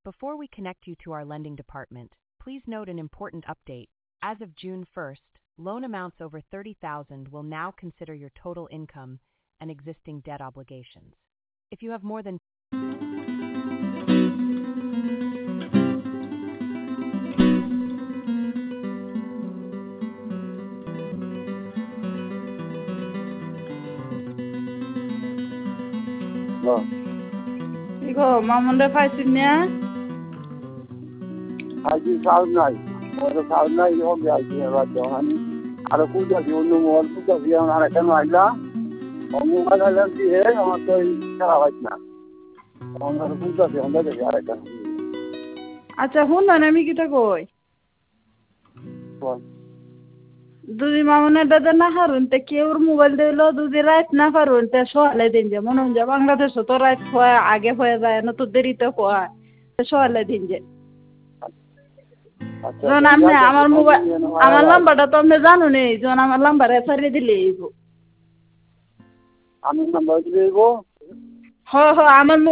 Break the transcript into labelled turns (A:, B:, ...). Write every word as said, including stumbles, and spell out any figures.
A: Before we connect you to our lending department, please note an important update. As of June first, loan amounts over thirty thousand dollars will now consider your total income and existing debt obligations. If you have more than
B: 이거 마문데 파이스냐?
C: আইজি sound নাই ওর sound নাই ও IG এবার যখন আর কুটা কি অন্য mobile কুটা কি আর কেন আইলা ও মোবাইল আইলা কি হে আমার তো খারাপ হয় না আমার কুটা কি আমরা দেখি আর কেন
B: আচ্ছা হুন না আমি কিটা কই
C: বল
B: দুদি মামুনের দাদা না হারুন তে কেউর মোবাইল দিলো দুদি রাত না পারুন তে সকালে দিন যে মনে হয় বাংলাদেশ তো রাত হয় আগে হয়ে যায় না তো দেরিতে হয় সকালে দিন যে যখন আপনি আমার মোবাইল আমার নাম্বারটা তো আপনি জানো নি যখন আমার নাম্বারে ছাড়িয়ে দিলে
C: আমি নাম্বার দিয়ে দেব
B: হ হ আমার